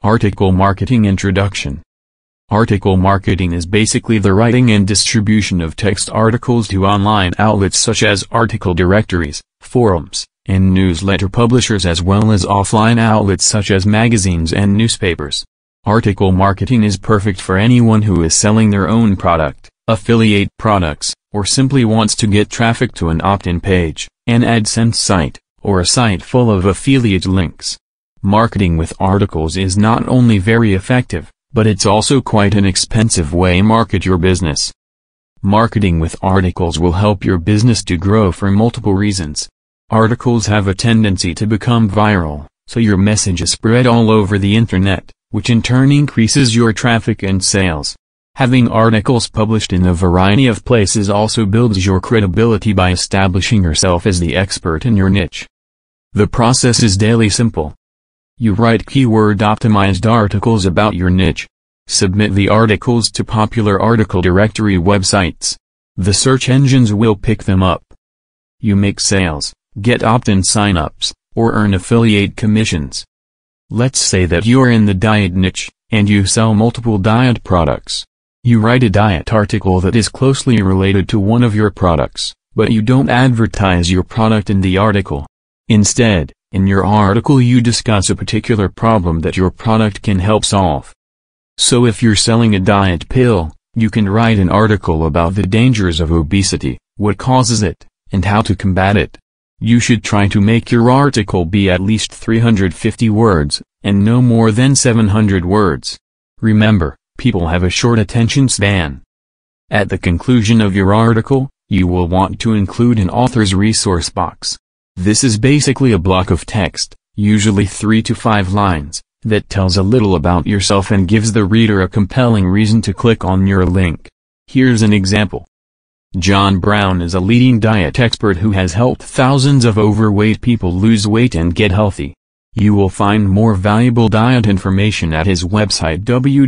Article Marketing Introduction. Article marketing is basically the writing and distribution of text articles to online outlets such as article directories, forums, and newsletter publishers, as well as offline outlets such as magazines and newspapers. Article marketing is perfect for anyone who is selling their own product, affiliate products, or simply wants to get traffic to an opt-in page, an AdSense site, or a site full of affiliate links. Marketing with articles is not only very effective, but it's also quite an expensive way to market your business. Marketing with articles will help your business to grow for multiple reasons. Articles have a tendency to become viral, so your message is spread all over the internet, which in turn increases your traffic and sales. Having articles published in a variety of places also builds your credibility by establishing yourself as the expert in your niche. The process is daily simple. You write keyword-optimized articles about your niche. Submit the articles to popular article directory websites. The search engines will pick them up. You make sales, get opt-in signups, or earn affiliate commissions. Let's say that you're in the diet niche, and you sell multiple diet products. You write a diet article that is closely related to one of your products, but you don't advertise your product in the article. Instead, in your article you discuss a particular problem that your product can help solve. So if you're selling a diet pill, you can write an article about the dangers of obesity, what causes it, and how to combat it. You should try to make your article be at least 350 words, and no more than 700 words. Remember, people have a short attention span. At the conclusion of your article, you will want to include an author's resource box. This is basically a block of text, usually 3 to 5 lines, that tells a little about yourself and gives the reader a compelling reason to click on your link. Here's an example. John Brown is a leading diet expert who has helped thousands of overweight people lose weight and get healthy. You will find more valuable diet information at his website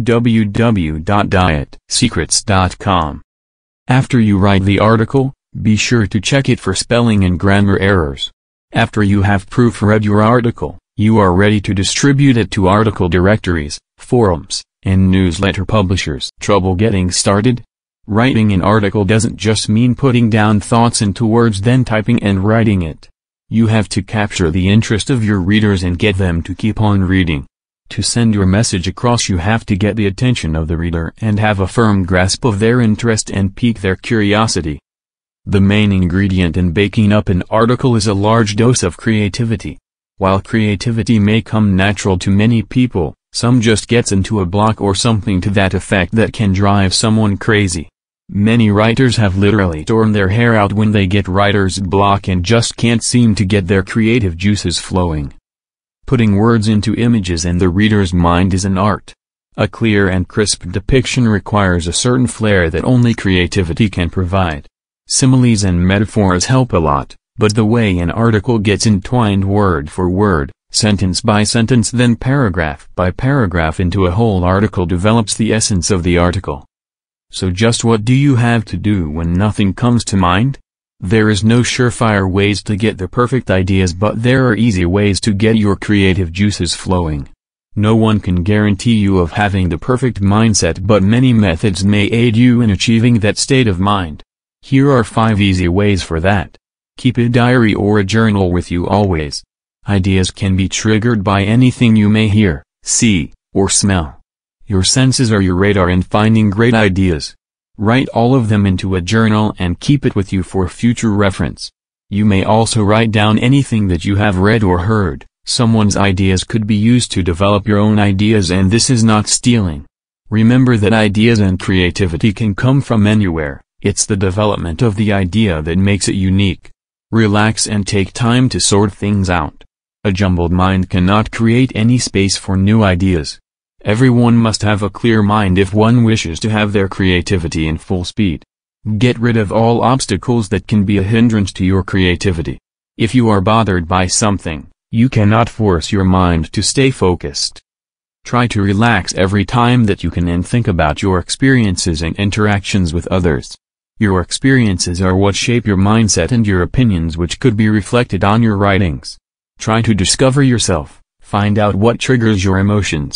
www.dietsecrets.com. After you write the article, be sure to check it for spelling and grammar errors. After you have proofread your article, you are ready to distribute it to article directories, forums, and newsletter publishers. Trouble getting started? Writing an article doesn't just mean putting down thoughts into words then typing and writing it. You have to capture the interest of your readers and get them to keep on reading. To send your message across you have to get the attention of the reader and have a firm grasp of their interest and pique their curiosity. The main ingredient in baking up an article is a large dose of creativity. While creativity may come natural to many people, some just gets into a block or something to that effect that can drive someone crazy. Many writers have literally torn their hair out when they get writer's block and just can't seem to get their creative juices flowing. Putting words into images in the reader's mind is an art. A clear and crisp depiction requires a certain flair that only creativity can provide. Similes and metaphors help a lot, but the way an article gets entwined word for word, sentence by sentence then paragraph by paragraph into a whole article develops the essence of the article. So just what do you have to do when nothing comes to mind? There is no surefire ways to get the perfect ideas, but there are easy ways to get your creative juices flowing. No one can guarantee you of having the perfect mindset, but many methods may aid you in achieving that state of mind. Here are 5 easy ways for that. Keep a diary or a journal with you always. Ideas can be triggered by anything you may hear, see, or smell. Your senses are your radar in finding great ideas. Write all of them into a journal and keep it with you for future reference. You may also write down anything that you have read or heard. Someone's ideas could be used to develop your own ideas, and this is not stealing. Remember that ideas and creativity can come from anywhere. It's the development of the idea that makes it unique. Relax and take time to sort things out. A jumbled mind cannot create any space for new ideas. Everyone must have a clear mind if one wishes to have their creativity in full speed. Get rid of all obstacles that can be a hindrance to your creativity. If you are bothered by something, you cannot force your mind to stay focused. Try to relax every time that you can and think about your experiences and interactions with others. Your experiences are what shape your mindset and your opinions, which could be reflected on your writings. Try to discover yourself, find out what triggers your emotions.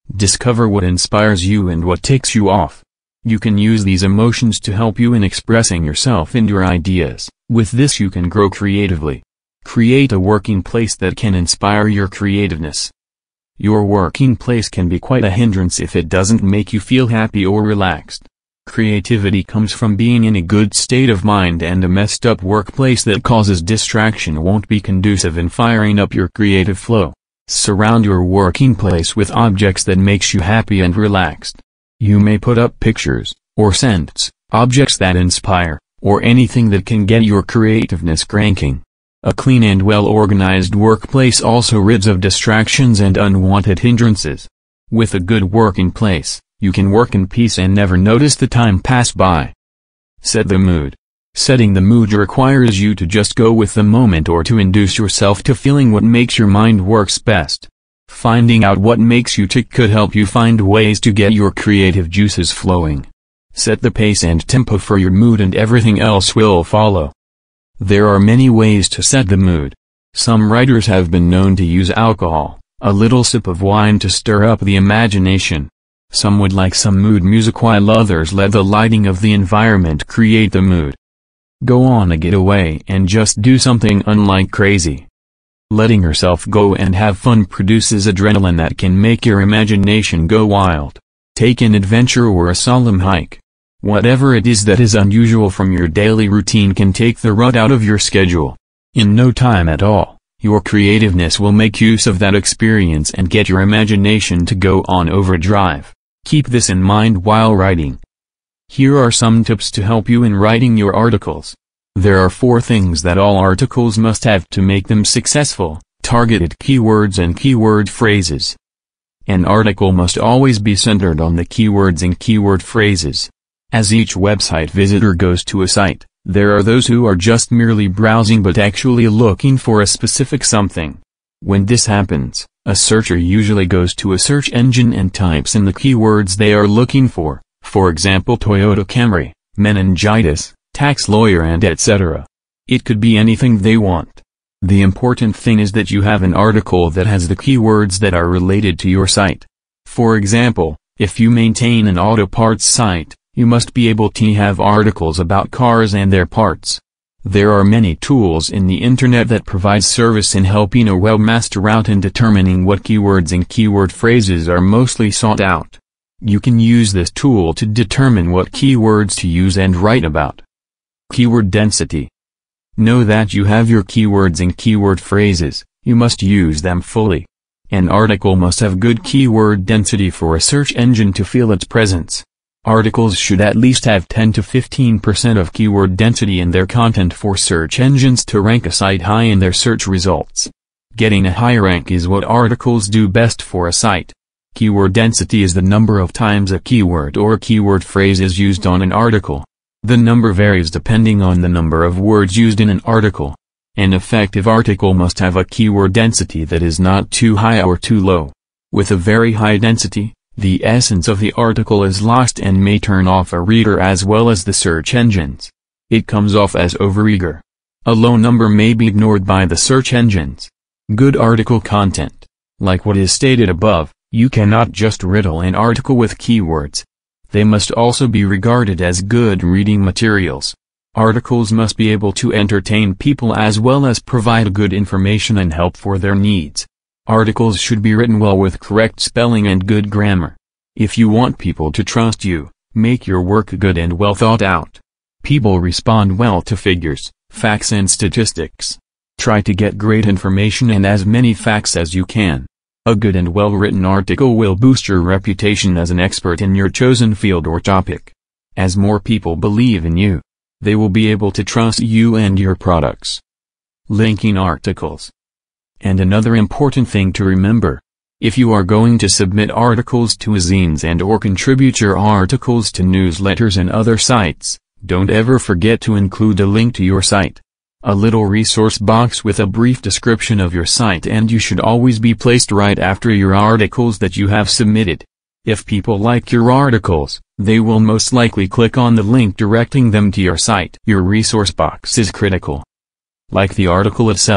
Discover what inspires you and what takes you off. You can use these emotions to help you in expressing yourself and your ideas. With this you can grow creatively. Create a working place that can inspire your creativeness. Your working place can be quite a hindrance if it doesn't make you feel happy or relaxed. Creativity comes from being in a good state of mind, and a messed up workplace that causes distraction won't be conducive in firing up your creative flow. Surround your working place with objects that makes you happy and relaxed. You may put up pictures, or scents, objects that inspire, or anything that can get your creativeness cranking. A clean and well-organized workplace also rids of distractions and unwanted hindrances. With a good working place, you can work in peace and never notice the time pass by. Set the mood. Setting the mood requires you to just go with the moment or to induce yourself to feeling what makes your mind works best. Finding out what makes you tick could help you find ways to get your creative juices flowing. Set the pace and tempo for your mood and everything else will follow. There are many ways to set the mood. Some writers have been known to use alcohol, a little sip of wine to stir up the imagination. Some would like some mood music while others let the lighting of the environment create the mood. Go on a getaway and just do something unlike crazy. Letting yourself go and have fun produces adrenaline that can make your imagination go wild. Take an adventure or a solemn hike. Whatever it is that is unusual from your daily routine can take the rut out of your schedule. In no time at all, your creativeness will make use of that experience and get your imagination to go on overdrive. Keep this in mind while writing. Here are some tips to help you in writing your articles. There are 4 things that all articles must have to make them successful: targeted keywords and keyword phrases. An article must always be centered on the keywords and keyword phrases. As each website visitor goes to a site, there are those who are just merely browsing but actually looking for a specific something. When this happens, a searcher usually goes to a search engine and types in the keywords they are looking for example Toyota Camry, meningitis, tax lawyer, and etc. It could be anything they want. The important thing is that you have an article that has the keywords that are related to your site. For example, if you maintain an auto parts site, you must be able to have articles about cars and their parts. There are many tools in the internet that provide service in helping a webmaster out in determining what keywords and keyword phrases are mostly sought out. You can use this tool to determine what keywords to use and write about. Keyword density. Know that you have your keywords and keyword phrases, you must use them fully. An article must have good keyword density for a search engine to feel its presence. Articles should at least have 10 to 15% of keyword density in their content for search engines to rank a site high in their search results. Getting a high rank is what articles do best for a site. Keyword density is the number of times a keyword or keyword phrase is used on an article. The number varies depending on the number of words used in an article. An effective article must have a keyword density that is not too high or too low. With a very high density, the essence of the article is lost and may turn off a reader as well as the search engines. It comes off as overeager. A low number may be ignored by the search engines. Good article content. Like what is stated above, you cannot just riddle an article with keywords. They must also be regarded as good reading materials. Articles must be able to entertain people as well as provide good information and help for their needs. Articles should be written well with correct spelling and good grammar. If you want people to trust you, make your work good and well thought out. People respond well to figures, facts and statistics. Try to get great information and as many facts as you can. A good and well-written article will boost your reputation as an expert in your chosen field or topic. As more people believe in you, they will be able to trust you and your products. Linking articles. And another important thing to remember. If you are going to submit articles to zines and/or contribute your articles to newsletters and other sites, don't ever forget to include a link to your site. A little resource box with a brief description of your site, and you should always be placed right after your articles that you have submitted. If people like your articles, they will most likely click on the link directing them to your site. Your resource box is critical. Like the article itself,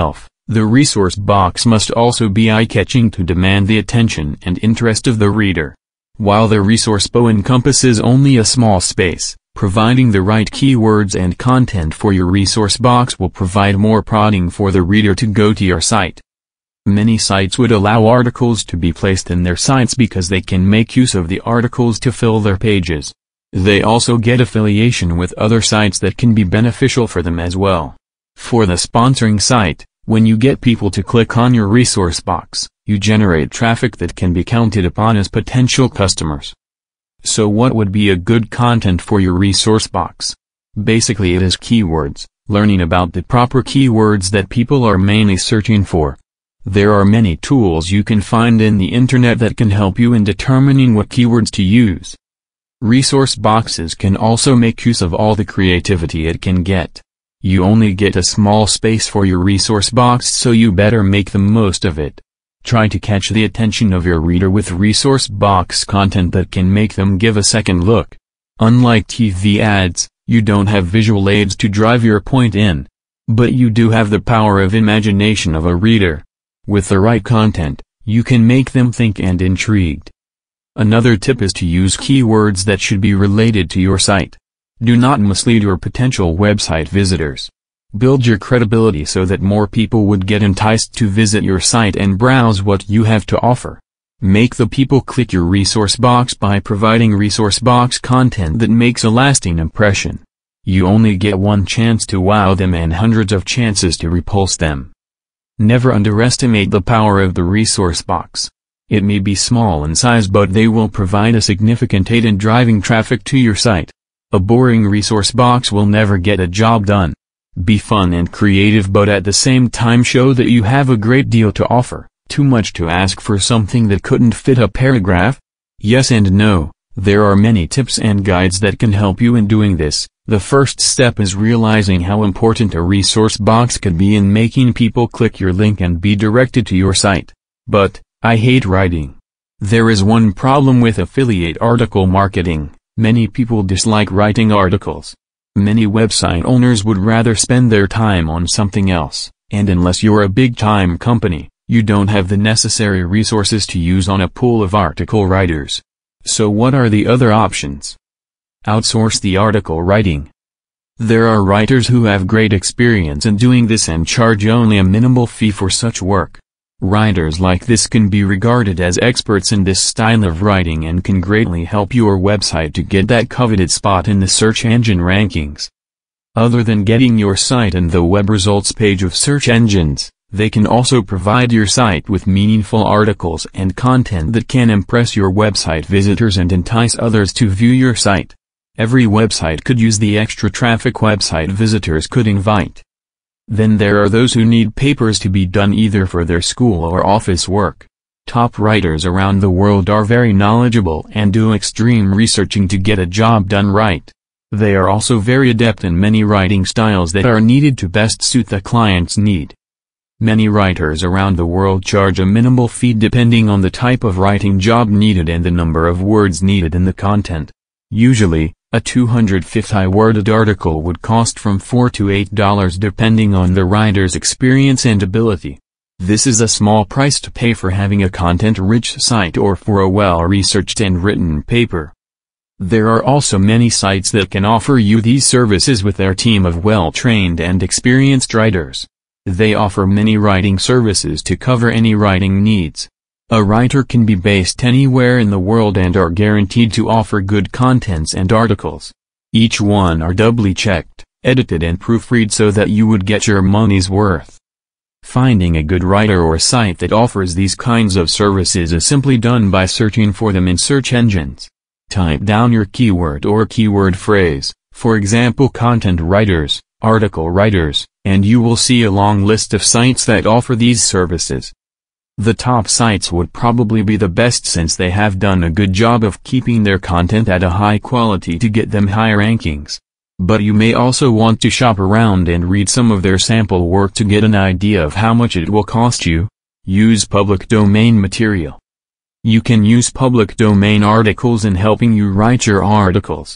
The resource box must also be eye-catching to demand the attention and interest of the reader. While the resource box encompasses only a small space, providing the right keywords and content for your resource box will provide more prodding for the reader to go to your site. Many sites would allow articles to be placed in their sites because they can make use of the articles to fill their pages. They also get affiliation with other sites that can be beneficial for them as well. For the sponsoring site, when you get people to click on your resource box, you generate traffic that can be counted upon as potential customers. So what would be a good content for your resource box? Basically it is keywords, learning about the proper keywords that people are mainly searching for. There are many tools you can find in the internet that can help you in determining what keywords to use. Resource boxes can also make use of all the creativity it can get. You only get a small space for your resource box, so you better make the most of it. Try to catch the attention of your reader with resource box content that can make them give a second look. Unlike TV ads, you don't have visual aids to drive your point in. But you do have the power of imagination of a reader. With the right content, you can make them think and intrigued. Another tip is to use keywords that should be related to your site. Do not mislead your potential website visitors. Build your credibility so that more people would get enticed to visit your site and browse what you have to offer. Make the people click your resource box by providing resource box content that makes a lasting impression. You only get one chance to wow them and hundreds of chances to repulse them. Never underestimate the power of the resource box. It may be small in size, but they will provide a significant aid in driving traffic to your site. A boring resource box will never get a job done. Be fun and creative, but at the same time show that you have a great deal to offer. Too much to ask for something that couldn't fit a paragraph? Yes and no. There are many tips and guides that can help you in doing this. The first step is realizing how important a resource box could be in making people click your link and be directed to your site. But, I hate writing. There is one problem with affiliate article marketing. Many people dislike writing articles. Many website owners would rather spend their time on something else, and unless you're a big-time company, you don't have the necessary resources to use on a pool of article writers. So what are the other options? Outsource the article writing. There are writers who have great experience in doing this and charge only a minimal fee for such work. Writers like this can be regarded as experts in this style of writing and can greatly help your website to get that coveted spot in the search engine rankings. Other than getting your site in the web results page of search engines, they can also provide your site with meaningful articles and content that can impress your website visitors and entice others to view your site. Every website could use the extra traffic website visitors could invite. Then there are those who need papers to be done either for their school or office work. Top writers around the world are very knowledgeable and do extreme researching to get a job done right. They are also very adept in many writing styles that are needed to best suit the client's need. Many writers around the world charge a minimal fee depending on the type of writing job needed and the number of words needed in the content. Usually, a 250-worded article would cost from $4 to $8 depending on the writer's experience and ability. This is a small price to pay for having a content-rich site or for a well-researched and written paper. There are also many sites that can offer you these services with their team of well-trained and experienced writers. They offer many writing services to cover any writing needs. A writer can be based anywhere in the world and are guaranteed to offer good contents and articles. Each one are doubly checked, edited and proofread so that you would get your money's worth. Finding a good writer or site that offers these kinds of services is simply done by searching for them in search engines. Type down your keyword or keyword phrase, for example content writers, article writers, and you will see a long list of sites that offer these services. The top sites would probably be the best since they have done a good job of keeping their content at a high quality to get them high rankings. But you may also want to shop around and read some of their sample work to get an idea of how much it will cost you. Use public domain material. You can use public domain articles in helping you write your articles.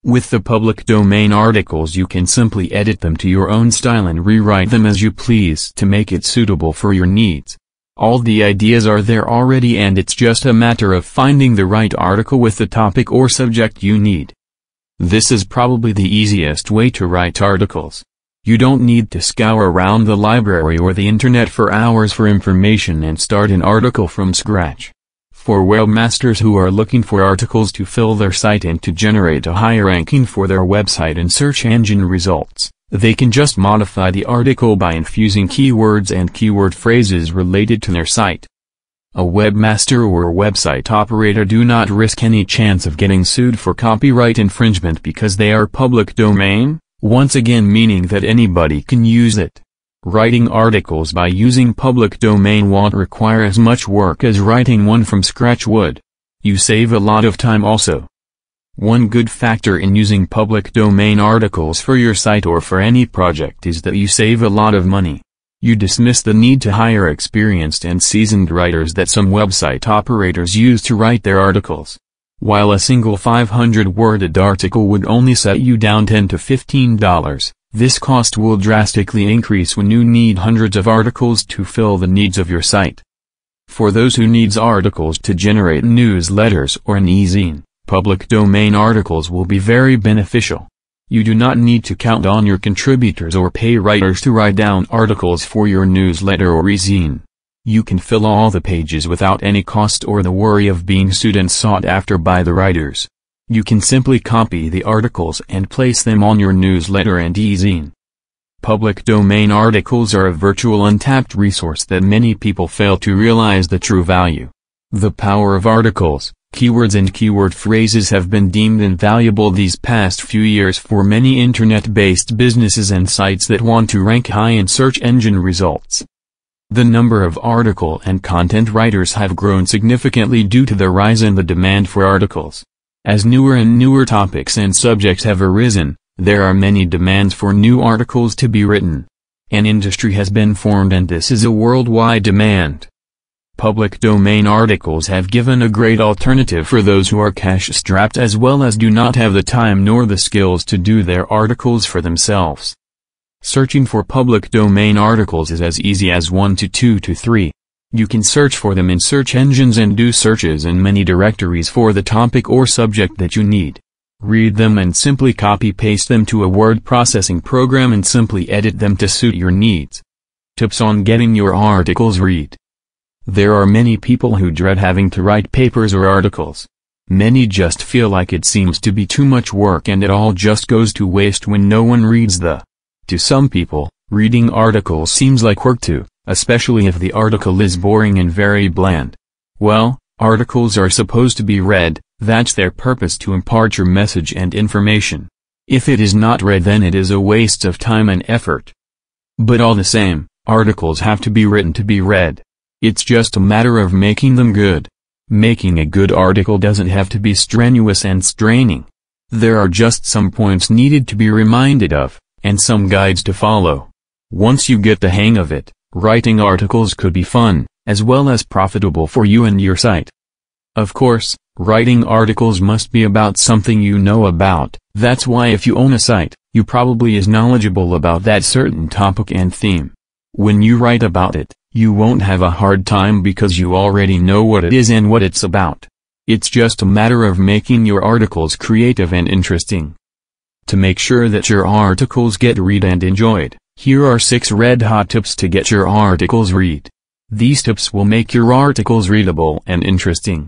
With the public domain articles you can simply edit them to your own style and rewrite them as you please to make it suitable for your needs. All the ideas are there already and it's just a matter of finding the right article with the topic or subject you need. This is probably the easiest way to write articles. You don't need to scour around the library or the internet for hours for information and start an article from scratch. For webmasters who are looking for articles to fill their site and to generate a higher ranking for their website in search engine results, they can just modify the article by infusing keywords and keyword phrases related to their site. A webmaster or website operator do not risk any chance of getting sued for copyright infringement because they are public domain, once again meaning that anybody can use it. Writing articles by using public domain won't require as much work as writing one from scratch would. You save a lot of time also. One good factor in using public domain articles for your site or for any project is that you save a lot of money. You dismiss the need to hire experienced and seasoned writers that some website operators use to write their articles. While a single 500-worded article would only set you down $10 to $15, this cost will drastically increase when you need hundreds of articles to fill the needs of your site. For those who needs articles to generate newsletters or an e-zine, public domain articles will be very beneficial. You do not need to count on your contributors or pay writers to write down articles for your newsletter or e-zine. You can fill all the pages without any cost or the worry of being sued and sought after by the writers. You can simply copy the articles and place them on your newsletter and e-zine. Public domain articles are a virtual untapped resource that many people fail to realize the true value. The power of articles, keywords and keyword phrases have been deemed invaluable these past few years for many internet-based businesses and sites that want to rank high in search engine results. The number of article and content writers have grown significantly due to the rise in the demand for articles. As newer and newer topics and subjects have arisen, there are many demands for new articles to be written. An industry has been formed and this is a worldwide demand. Public domain articles have given a great alternative for those who are cash-strapped as well as do not have the time nor the skills to do their articles for themselves. Searching for public domain articles is as easy as 1 to 2 to 3. You can search for them in search engines and do searches in many directories for the topic or subject that you need. Read them and simply copy-paste them to a word processing program and simply edit them to suit your needs. Tips on getting your articles read. There are many people who dread having to write papers or articles. Many just feel like it seems to be too much work and it all just goes to waste when no one reads the. To some people, reading articles seems like work too, especially if the article is boring and very bland. Well, articles are supposed to be read, that's their purpose, to impart your message and information. If it is not read then it is a waste of time and effort. But all the same, articles have to be written to be read. It's just a matter of making them good. Making a good article doesn't have to be strenuous and straining. There are just some points needed to be reminded of, and some guides to follow. Once you get the hang of it, writing articles could be fun, as well as profitable for you and your site. Of course, writing articles must be about something you know about, that's why if you own a site, you probably is knowledgeable about that certain topic and theme. When you write about it, you won't have a hard time because you already know what it is and what it's about. It's just a matter of making your articles creative and interesting. To make sure that your articles get read and enjoyed, here are 6 red-hot tips to get your articles read. These tips will make your articles readable and interesting.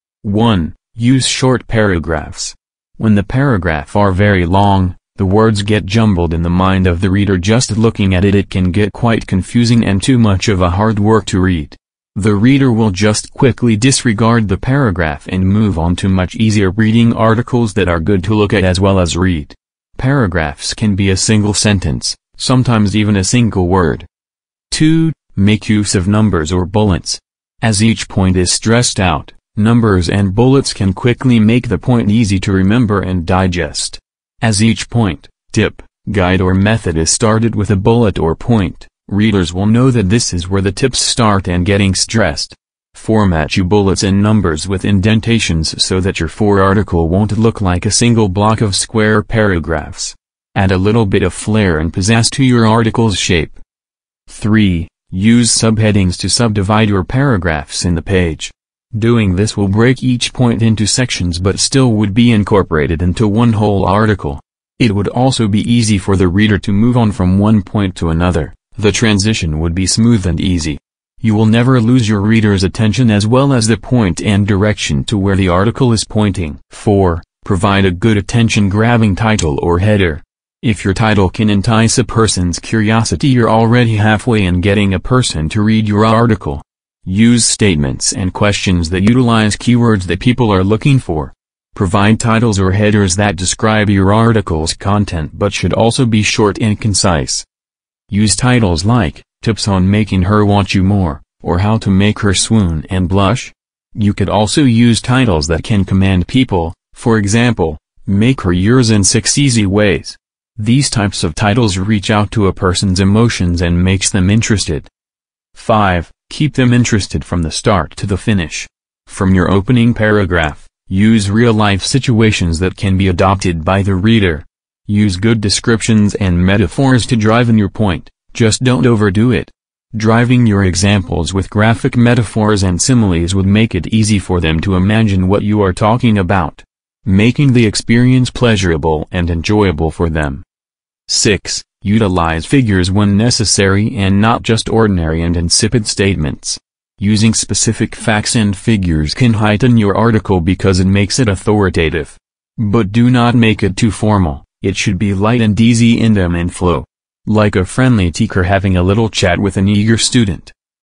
1. Use short paragraphs. When the paragraphs are very long, the words get jumbled in the mind of the reader. Just looking at it can get quite confusing and too much of a hard work to read. The reader will just quickly disregard the paragraph and move on to much easier reading articles that are good to look at as well as read. Paragraphs can be a single sentence, sometimes even a single word. 2. Make use of numbers or bullets. As each point is stressed out, numbers and bullets can quickly make the point easy to remember and digest. As each point, tip, guide or method is started with a bullet or point, readers will know that this is where the tips start and getting stressed. Format your bullets and numbers with indentations so that your article won't look like a single block of square paragraphs. Add a little bit of flair and pizzazz to your article's shape. 3. Use subheadings to subdivide your paragraphs in the page. Doing this will break each point into sections but still would be incorporated into one whole article. It would also be easy for the reader to move on from one point to another. The transition would be smooth and easy. You will never lose your reader's attention as well as the point and direction to where the article is pointing. 4. Provide a good attention-grabbing title or header. If your title can entice a person's curiosity, you're already halfway in getting a person to read your article. Use statements and questions that utilize keywords that people are looking for. Provide titles or headers that describe your article's content but should also be short and concise. Use titles like, Tips on Making Her Want You More, or How to Make Her Swoon and Blush. You could also use titles that can command people, for example, Make Her Yours in 6 Easy Ways. These types of titles reach out to a person's emotions and makes them interested. 5. Keep them interested from the start to the finish. From your opening paragraph, use real-life situations that can be adopted by the reader. Use good descriptions and metaphors to drive in your point, just don't overdo it. Driving your examples with graphic metaphors and similes would make it easy for them to imagine what you are talking about, making the experience pleasurable and enjoyable for them. 6. Utilize figures when necessary and not just ordinary and insipid statements. Using specific facts and figures can heighten your article because it makes it authoritative. But do not make it too formal. It should be light and easy in them and flow. Like a friendly teacher having a little chat with an eager student.